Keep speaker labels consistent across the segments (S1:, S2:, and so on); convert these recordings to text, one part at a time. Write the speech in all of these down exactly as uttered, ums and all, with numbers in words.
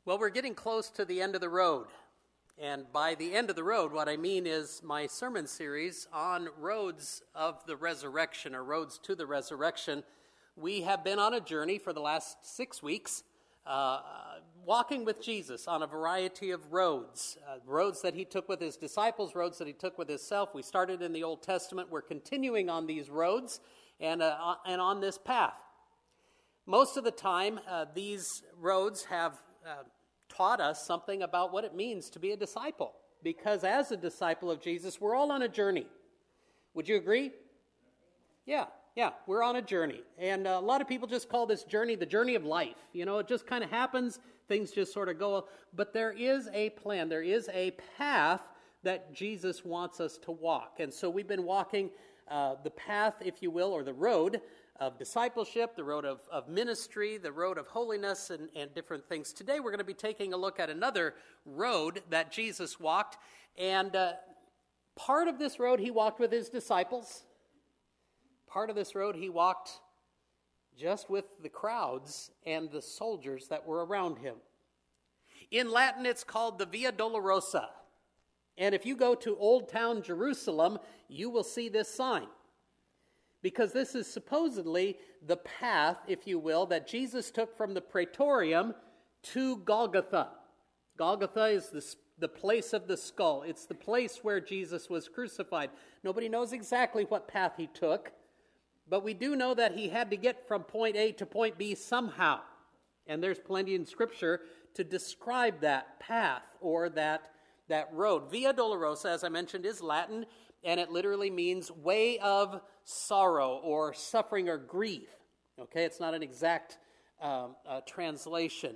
S1: Well, we're getting close to the end of the road. And by the end of the road, what I mean is my sermon series on roads of the resurrection, or roads to the resurrection. We have been on a journey for the last six weeks, uh, walking with Jesus on a variety of roads, uh, roads that he took with his disciples, roads that he took with himself. We started in the Old Testament. We're continuing on these roads and, uh, and on this path. Most of the time, uh, these roads have uh, taught us something about what it means to be a disciple. Because as a disciple of Jesus, we're all on a journey. Would you agree? Yeah, yeah, we're on a journey. And uh, a lot of people just call this journey the journey of life. You know, it just kind of happens. Things just sort of go. But there is a plan. There is a path that Jesus wants us to walk. And so we've been walking uh, the path, if you will, or the road of discipleship, the road of, of ministry, the road of holiness, and, and different things. Today we're going to be taking a look at another road that Jesus walked, and uh, part of this road he walked with his disciples. Part of this road he walked just with the crowds and the soldiers that were around him. In Latin it's called the Via Dolorosa, and if you go to Old Town Jerusalem, you will see this sign. Because this is supposedly the path, if you will, that Jesus took from the Praetorium to Golgotha. Golgotha is the, the place of the skull. It's the place where Jesus was crucified. Nobody knows exactly what path he took, but we do know that he had to get from point A to point B somehow. And there's plenty in Scripture to describe that path or that, that road. Via Dolorosa, as I mentioned, is Latin, and it literally means way of sorrow or suffering or grief. Okay, it's not an exact um, uh, translation.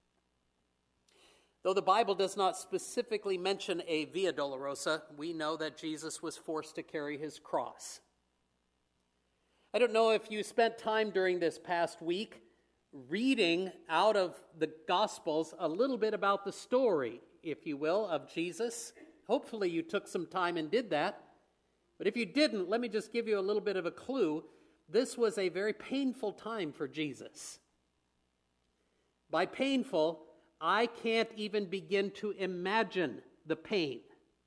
S1: Though the Bible does not specifically mention a Via Dolorosa, we know that Jesus was forced to carry his cross. I don't know if you spent time during this past week reading out of the Gospels a little bit about the story, if you will, of Jesus. Hopefully you took some time and did that. But if you didn't, let me just give you a little bit of a clue. This was a very painful time for Jesus. By painful, I can't even begin to imagine the pain.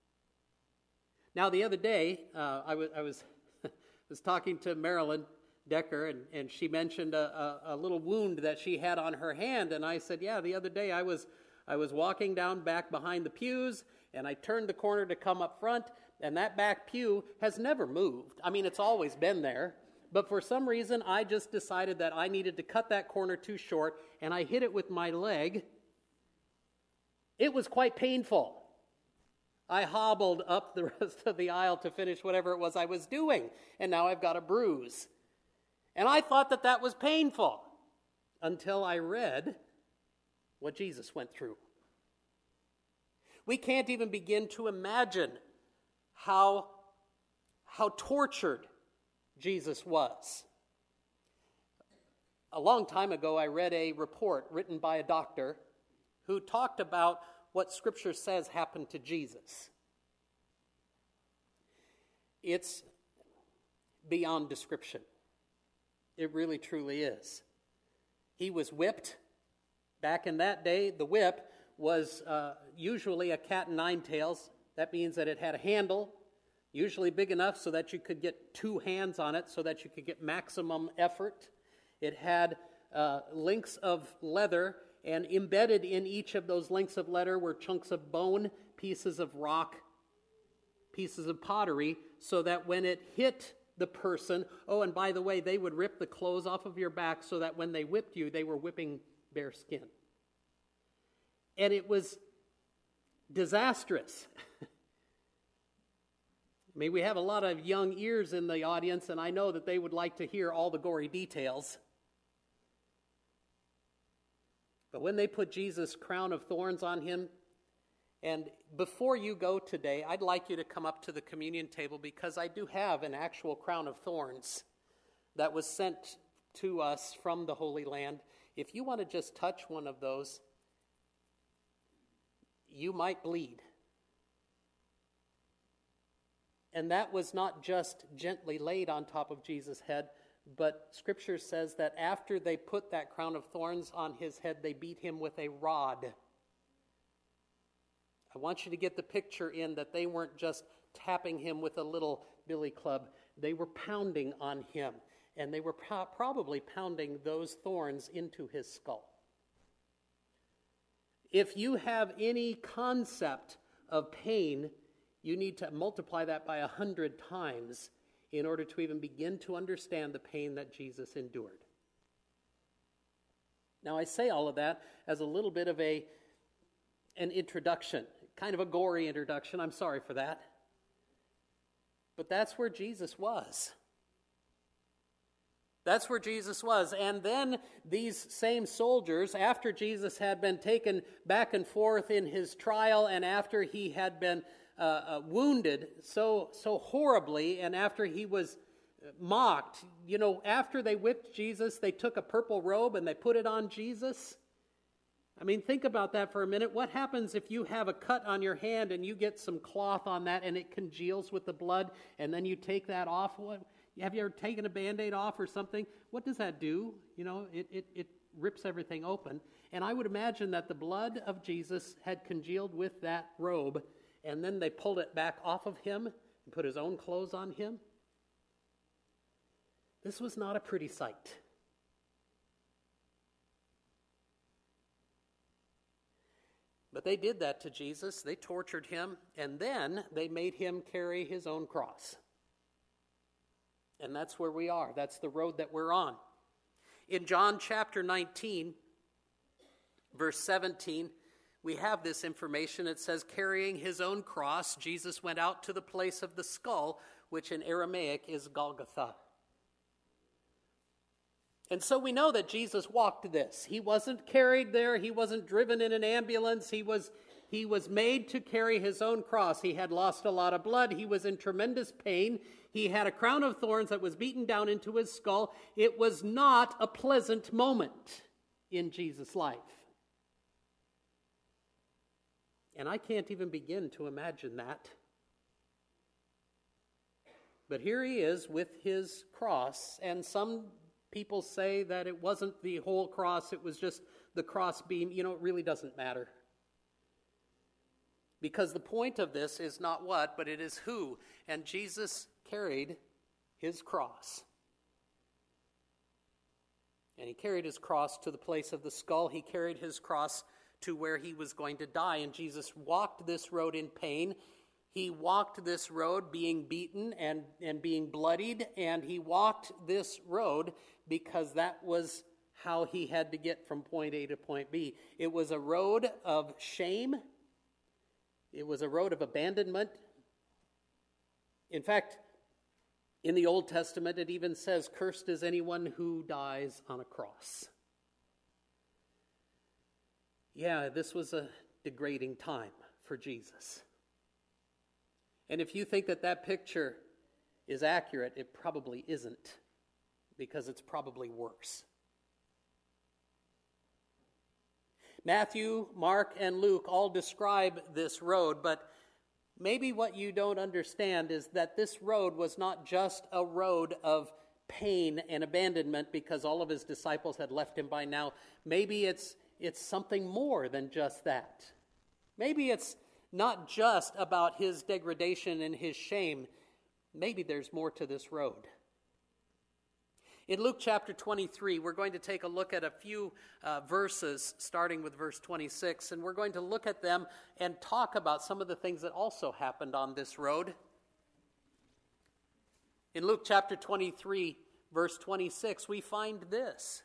S1: Now, the other day, uh, I was I was, was talking to Marilyn Decker, and, and she mentioned a, a, a little wound that she had on her hand, and I said, yeah, the other day I was I was walking down back behind the pews, and I turned the corner to come up front, and that back pew has never moved. I mean, it's always been there. But for some reason, I just decided that I needed to cut that corner too short, and I hit it with my leg. It was quite painful. I hobbled up the rest of the aisle to finish whatever it was I was doing, and now I've got a bruise. And I thought that that was painful until I read what Jesus went through. We can't even begin to imagine how, how tortured Jesus was. A long time ago, I read a report written by a doctor who talked about what Scripture says happened to Jesus. It's beyond description. It really, truly is. He was whipped. Back in that day, the whip was uh, usually a cat and nine tails. That means that it had a handle, usually big enough so that you could get two hands on it, so that you could get maximum effort. It had uh, links of leather, and embedded in each of those links of leather were chunks of bone, pieces of rock, pieces of pottery, so that when it hit the person, oh, and by the way, they would rip the clothes off of your back so that when they whipped you, they were whipping bare skin. And it was disastrous. I mean, we have a lot of young ears in the audience, and I know that they would like to hear all the gory details. But when they put Jesus' crown of thorns on him, and before you go today, I'd like you to come up to the communion table, because I do have an actual crown of thorns that was sent to us from the Holy Land. If you want to just touch one of those, you might bleed. And that was not just gently laid on top of Jesus' head, but Scripture says that after they put that crown of thorns on his head, they beat him with a rod I want you to get the picture in that they weren't just tapping him with a little billy club. They were pounding on him, and they were pro- probably pounding those thorns into his skull. If you have any concept of pain, you need to multiply that by a hundred times in order to even begin to understand the pain that Jesus endured. Now, I say all of that as a little bit of a an introduction, kind of a gory introduction. I'm sorry for that. But that's where Jesus was. That's where Jesus was. And then these same soldiers, after Jesus had been taken back and forth in his trial, and after he had been uh, uh, wounded so so horribly, and after he was mocked, you know, after they whipped Jesus, they took a purple robe and they put it on Jesus. I mean, think about that for a minute. What happens if you have a cut on your hand and you get some cloth on that and it congeals with the blood, and then you take that off? What, have you ever taken a Band-Aid off or something? What does that do? You know, it, it, it rips everything open. And I would imagine that the blood of Jesus had congealed with that robe, and then they pulled it back off of him and put his own clothes on him. This was not a pretty sight. But they did that to Jesus. They tortured him, and then they made him carry his own cross. And that's where we are. That's the road that we're on. In John chapter nineteen, verse seventeen, we have this information. It says, carrying his own cross, Jesus went out to the place of the skull, which in Aramaic is Golgotha. And so we know that Jesus walked this. He wasn't carried there. He wasn't driven in an ambulance. He was, he was made to carry his own cross. He had lost a lot of blood. He was in tremendous pain. He had a crown of thorns that was beaten down into his skull. It was not a pleasant moment in Jesus' life. And I can't even begin to imagine that. But here he is with his cross, and some people say that it wasn't the whole cross, it was just the cross beam. You know, it really doesn't matter. Because the point of this is not what, but it is who. And Jesus carried his cross. And he carried his cross to the place of the skull. He carried his cross to where he was going to die. And Jesus walked this road in pain. He walked this road being beaten and, and being bloodied. And he walked this road because that was how he had to get from point A to point B. It was a road of shame. It was a road of abandonment. In fact, in the Old Testament, it even says, cursed is anyone who dies on a cross. Yeah, this was a degrading time for Jesus. And if you think that that picture is accurate, it probably isn't, because it's probably worse. Matthew, Mark, and Luke all describe this road, but maybe what you don't understand is that this road was not just a road of pain and abandonment because all of his disciples had left him by now. Maybe it's it's something more than just that. Maybe it's not just about his degradation and his shame. Maybe there's more to this road. In Luke chapter twenty-three, we're going to take a look at a few uh, verses, starting with verse twenty-six, and we're going to look at them and talk about some of the things that also happened on this road. In Luke chapter twenty-three, verse twenty-six, we find this.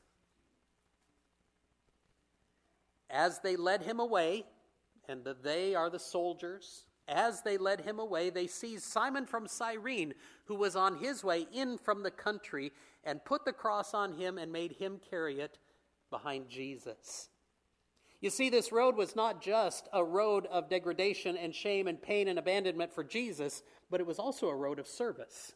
S1: As they led him away, and the they are the soldiers, as they led him away, they seized Simon from Cyrene, who was on his way in from the country, and put the cross on him and made him carry it behind Jesus. You see, this road was not just a road of degradation and shame and pain and abandonment for Jesus, but it was also a road of service.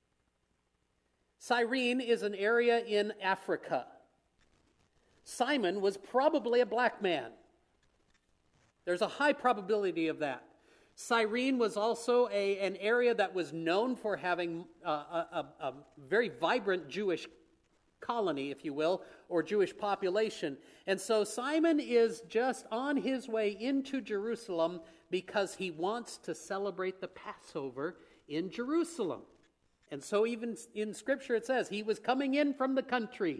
S1: Cyrene is an area in Africa. Simon was probably a black man. There's a high probability of that. Cyrene was also a, an area that was known for having uh, a, a, a very vibrant Jewish colony, if you will, or Jewish population. And so Simon is just on his way into Jerusalem because he wants to celebrate the Passover in Jerusalem. And so even in Scripture it says he was coming in from the country.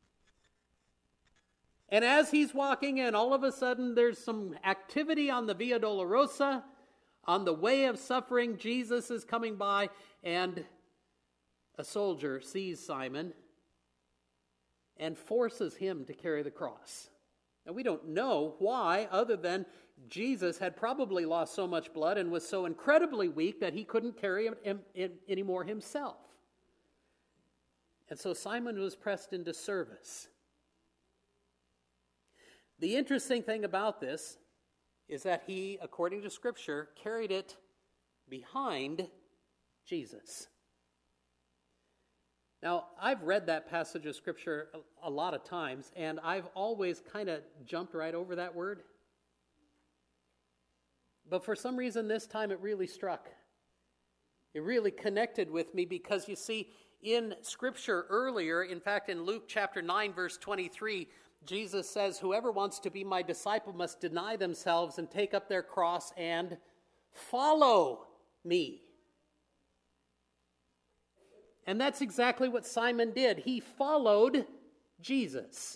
S1: And as he's walking in, all of a sudden there's some activity on the Via Dolorosa. On the way of suffering, Jesus is coming by, and a soldier sees Simon and forces him to carry the cross. Now, we don't know why, other than Jesus had probably lost so much blood and was so incredibly weak that he couldn't carry it anymore himself. And so Simon was pressed into service. The interesting thing about this is that he, according to Scripture, carried it behind Jesus. Now, I've read that passage of Scripture a, a lot of times, and I've always kind of jumped right over that word. But for some reason, this time it really struck. It really connected with me because, you see, in Scripture earlier, in fact, in Luke chapter nine, verse twenty-three, Jesus says, "Whoever wants to be my disciple must deny themselves and take up their cross and follow me." And that's exactly what Simon did. He followed Jesus.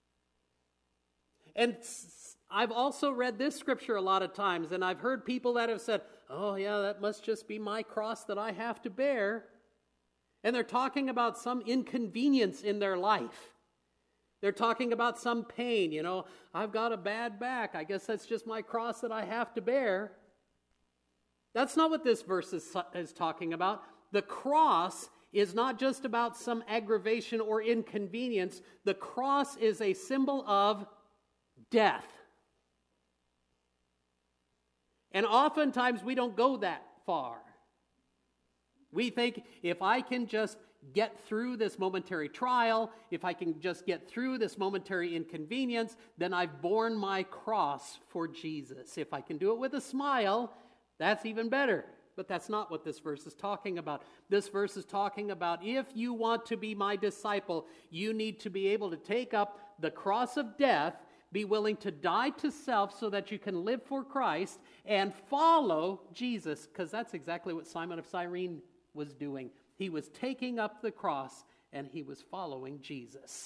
S1: And I've also read this scripture a lot of times, and I've heard people that have said, "Oh yeah, that must just be my cross that I have to bear." And they're talking about some inconvenience in their life. They're talking about some pain. You know, I've got a bad back. I guess that's just my cross that I have to bear. That's not what this verse is, is talking about. The cross is not just about some aggravation or inconvenience. The cross is a symbol of death. And oftentimes we don't go that far. We think, if I can just get through this momentary trial, if I can just get through this momentary inconvenience, then I've borne my cross for Jesus. If I can do it with a smile, that's even better. But that's not what this verse is talking about. This verse is talking about, if you want to be my disciple, you need to be able to take up the cross of death, be willing to die to self so that you can live for Christ, and follow Jesus. Because that's exactly what Simon of Cyrene was doing. He was taking up the cross, and he was following Jesus.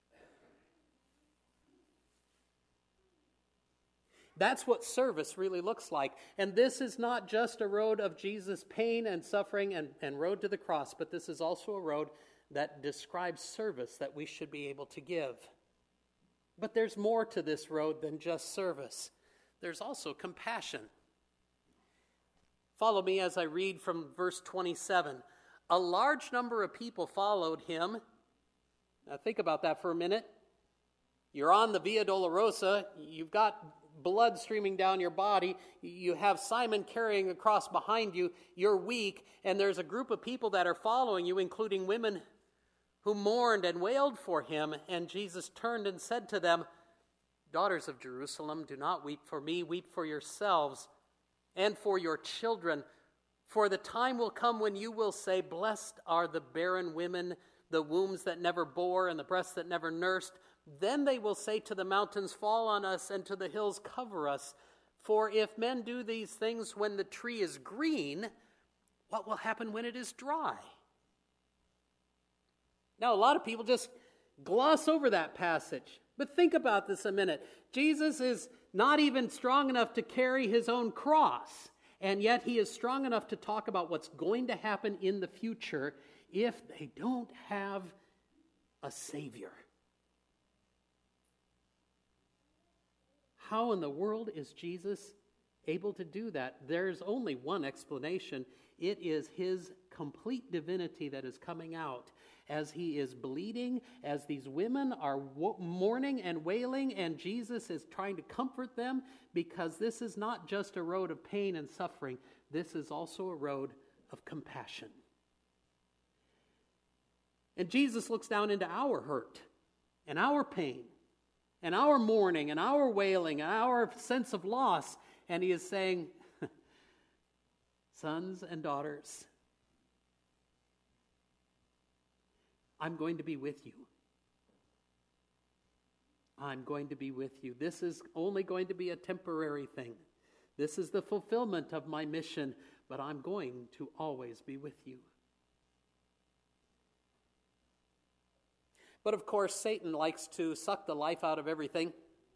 S1: That's what service really looks like. And this is not just a road of Jesus' pain and suffering and, and road to the cross, but this is also a road that describes service that we should be able to give. But there's more to this road than just service. There's also compassion. Follow me as I read from verse twenty-seven. A large number of people followed him. Now think about that for a minute. You're on the Via Dolorosa. You've got blood streaming down your body. You have Simon carrying a cross behind you. You're weak. And there's a group of people that are following you, including women who mourned and wailed for him. And Jesus turned and said to them, "Daughters of Jerusalem, do not weep for me. Weep for yourselves and for your children. For the time will come when you will say, 'Blessed are the barren women, the wombs that never bore, and the breasts that never nursed.' Then they will say to the mountains, 'Fall on us,' and to the hills, 'Cover us.' For if men do these things when the tree is green, what will happen when it is dry?" Now, a lot of people just gloss over that passage. But think about this a minute. Jesus is not even strong enough to carry his own cross. And yet he is strong enough to talk about what's going to happen in the future if they don't have a Savior. How in the world is Jesus able to do that? There's only one explanation. It is his complete divinity that is coming out as he is bleeding, as these women are mourning and wailing, and Jesus is trying to comfort them, because this is not just a road of pain and suffering. This is also a road of compassion. And Jesus looks down into our hurt and our pain and our mourning and our wailing and our sense of loss, and he is saying, "Sons and daughters, I'm going to be with you I'm going to be with you. This is only going to be a temporary thing. This is the fulfillment of my mission, but I'm going to always be with you. But of course, Satan likes to suck the life out of everything.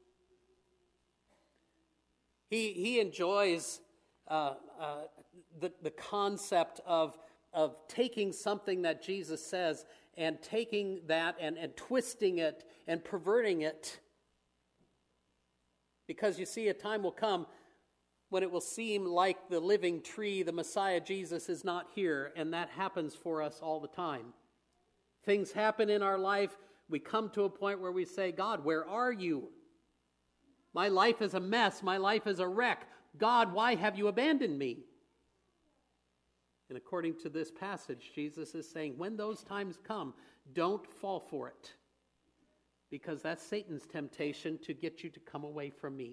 S1: He, he enjoys uh, uh, the, the concept of, of taking something that Jesus says and taking that and, and twisting it and perverting it. Because you see, a time will come when it will seem like the living tree, the Messiah Jesus, is not here, and that happens for us all the time. Things happen in our life. We come to a point where we say, God, where are you? My life is a mess. My life is a wreck. God, why have you abandoned me? And according to this passage, Jesus is saying, when those times come, don't fall for it. Because that's Satan's temptation to get you to come away from me.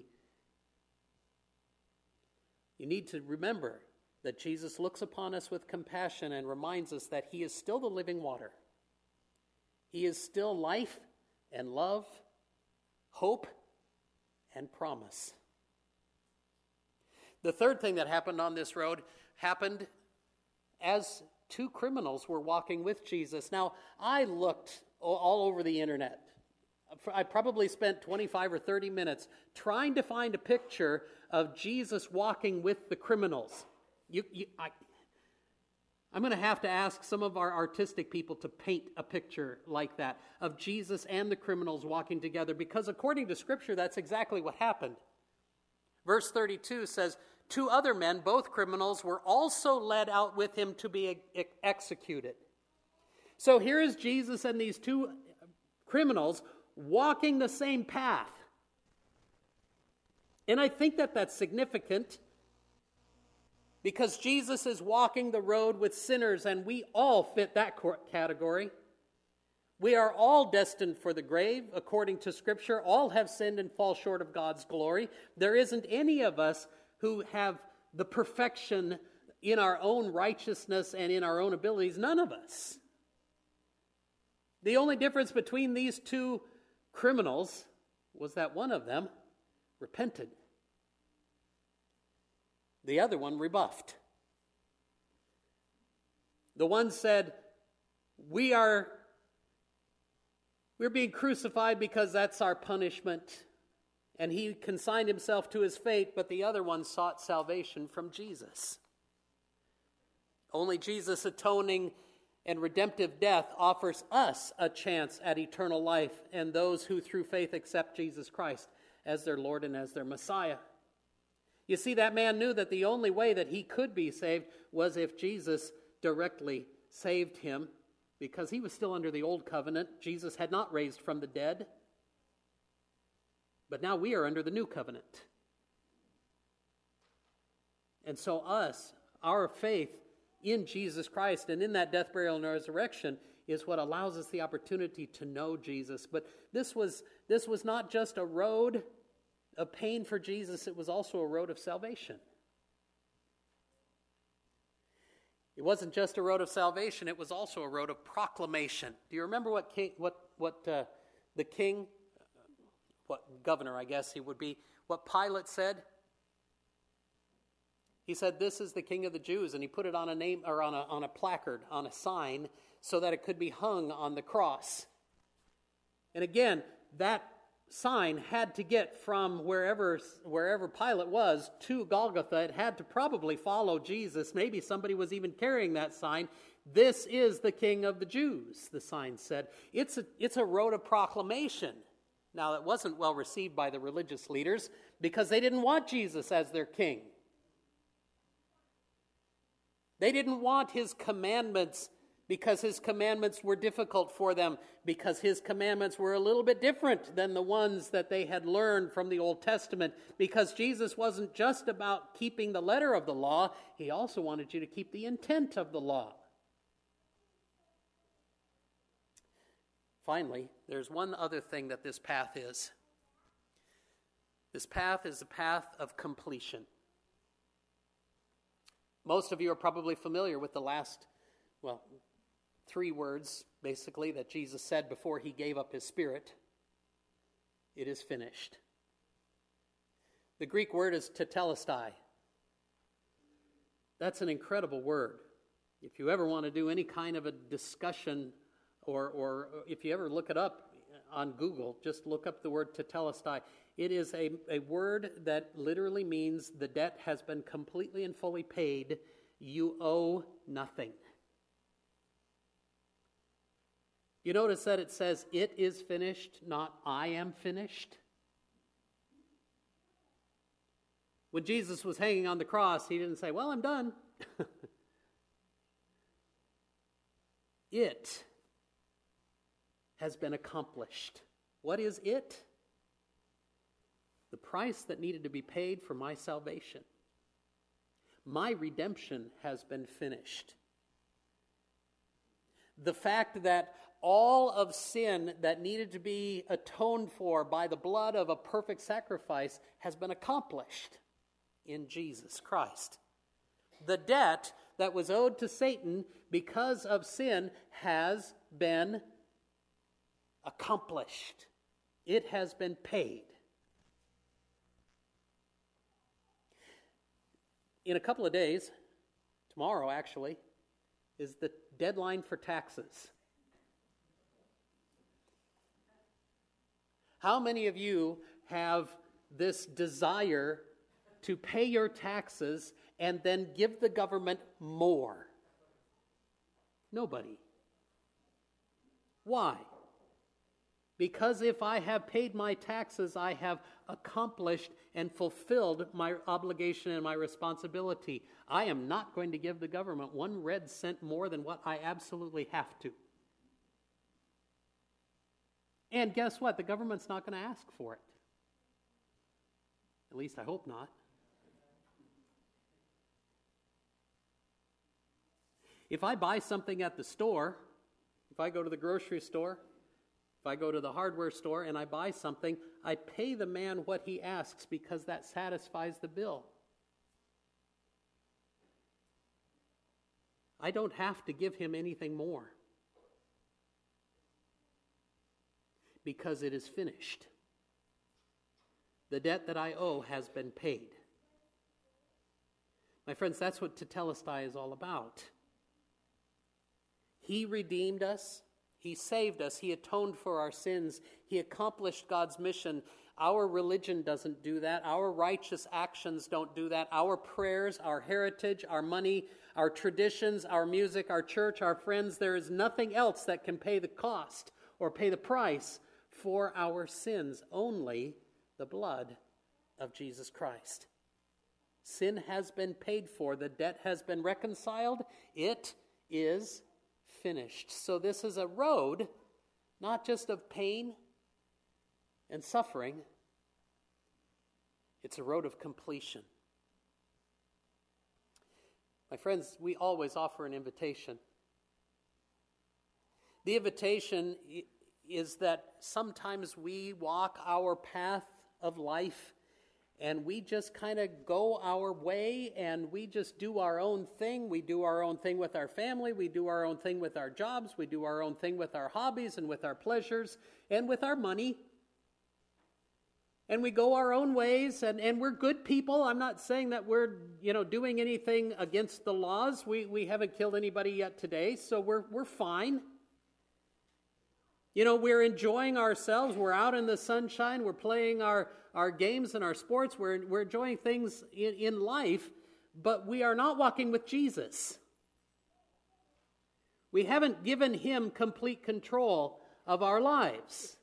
S1: You need to remember that Jesus looks upon us with compassion and reminds us that he is still the living water. He is still life and love, hope and promise. The third thing that happened on this road happened as two criminals were walking with Jesus. Now, I looked all over the internet. I probably spent twenty-five or thirty minutes trying to find a picture of Jesus walking with the criminals. You, you, I, I'm going to have to ask some of our artistic people to paint a picture like that of Jesus and the criminals walking together, because according to Scripture, that's exactly what happened. Verse thirty-two says, two other men, both criminals, were also led out with him to be ex- executed. So here is Jesus and these two criminals walking the same path. And I think that that's significant because Jesus is walking the road with sinners, and we all fit that category. We are all destined for the grave, according to Scripture. All have sinned and fall short of God's glory. There isn't any of us who have the perfection in our own righteousness and in our own abilities. None of us. The only difference between these two criminals was that one of them repented. The other one rebuffed. The one said, we are we're being crucified because that's our punishment. And he consigned himself to his fate, but the other one sought salvation from Jesus. Only Jesus' atoning and redemptive death offers us a chance at eternal life and those who through faith accept Jesus Christ as their Lord and as their Messiah. You see, that man knew that the only way that he could be saved was if Jesus directly saved him, because he was still under the old covenant. Jesus had not raised from the dead. But now we are under the new covenant. And so us, our faith in Jesus Christ and in that death, burial, and resurrection is what allows us the opportunity to know Jesus. But this was, this was not just a road of pain for Jesus, it was also a road of salvation. It wasn't just a road of salvation, it was also a road of proclamation. Do you remember what king, what, what uh, the king, what governor I guess he would be, what Pilate said? He said, "This is the King of the Jews," and he put it on a name or on a on a placard, on a sign, so that it could be hung on the cross. And again, that sign had to get from wherever wherever Pilate was to Golgotha. It had to probably follow Jesus. Maybe somebody was even carrying that sign. "This is the King of the Jews," the sign said. It's a, it's a road of proclamation. Now, it wasn't well received by the religious leaders because they didn't want Jesus as their king. They didn't want his commandments because his commandments were difficult for them, because his commandments were a little bit different than the ones that they had learned from the Old Testament, because Jesus wasn't just about keeping the letter of the law, he also wanted you to keep the intent of the law. Finally, there's one other thing that this path is. This path is a path of completion. Most of you are probably familiar with the last, well, three words, basically, that Jesus said before he gave up his spirit. it is finished. The Greek word is tetelestai. That's an incredible word. If you ever want to do any kind of a discussion, or, or if you ever look it up on Google, just look up the word tetelestai. It is a, a word that literally means the debt has been completely and fully paid. You owe nothing. You notice that it says, it is finished, not I am finished. When Jesus was hanging on the cross, he didn't say, well, I'm done. It has been accomplished. What is it? The price that needed to be paid for my salvation. My redemption has been finished. The fact that all of sin that needed to be atoned for by the blood of a perfect sacrifice has been accomplished in Jesus Christ. The debt that was owed to Satan because of sin has been accomplished. It has been paid. In a couple of days, tomorrow actually, is the deadline for taxes. How many of you have this desire to pay your taxes and then give the government more? Nobody. Why? Because if I have paid my taxes, I have accomplished and fulfilled my obligation and my responsibility. I am not going to give the government one red cent more than what I absolutely have to. And guess what? The government's not going to ask for it. At least I hope not. If I buy something at the store, if I go to the grocery store, if I go to the hardware store and I buy something, I pay the man what he asks because that satisfies the bill. I don't have to give him anything more because it is finished. The debt that I owe has been paid. My friends, that's what tetelestai is all about. He redeemed us. He saved us. He atoned for our sins. He accomplished God's mission. Our religion doesn't do that. Our righteous actions don't do that. Our prayers, our heritage, our money, our traditions, our music, our church, our friends, there is nothing else that can pay the cost or pay the price for our sins. Only the blood of Jesus Christ. Sin has been paid for. The debt has been reconciled. It is finished. So this is a road, not just of pain and suffering. It's a road of completion. My friends, we always offer an invitation. The invitation is that sometimes we walk our path of life and we just kind of go our way and we just do our own thing. We do our own thing with our family. We do our own thing with our jobs. We do our own thing with our hobbies and with our pleasures and with our money. And we go our own ways, and, and we're good people. I'm not saying that we're, you know, doing anything against the laws. We we haven't killed anybody yet today, so we're we're fine. You know, we're enjoying ourselves. We're out in the sunshine. We're playing our, our games and our sports. We're, we're enjoying things in, in life, but we are not walking with Jesus. We haven't given him complete control of our lives.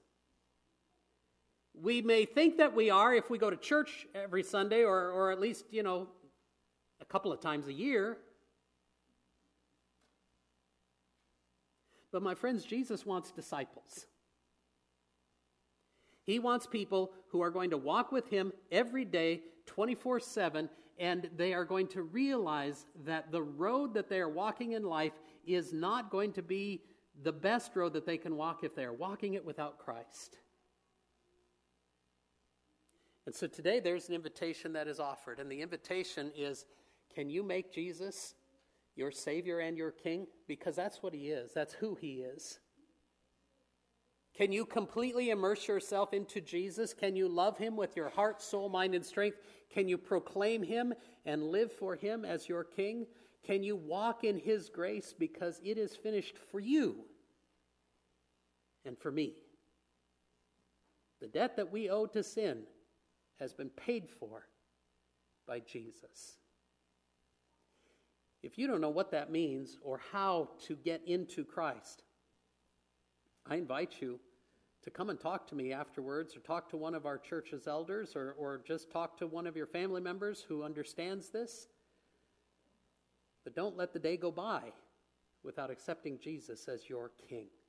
S1: We may think that we are if we go to church every Sunday or, or at least, you know, a couple of times a year. But my friends, Jesus wants disciples. He wants people who are going to walk with him every day, twenty-four seven, and they are going to realize that the road that they are walking in life is not going to be the best road that they can walk if they are walking it without Christ. And so today there's an invitation that is offered, and the invitation is, can you make Jesus your Savior and your King? Because that's what he is. That's who he is. Can you completely immerse yourself into Jesus? Can you love him with your heart, soul, mind, and strength? Can you proclaim him and live for him as your king? Can you walk in his grace because it is finished for you and for me? The debt that we owe to sin has been paid for by Jesus. If you don't know what that means or how to get into Christ, I invite you to come and talk to me afterwards, or talk to one of our church's elders, or, or just talk to one of your family members who understands this. But don't let the day go by without accepting Jesus as your King.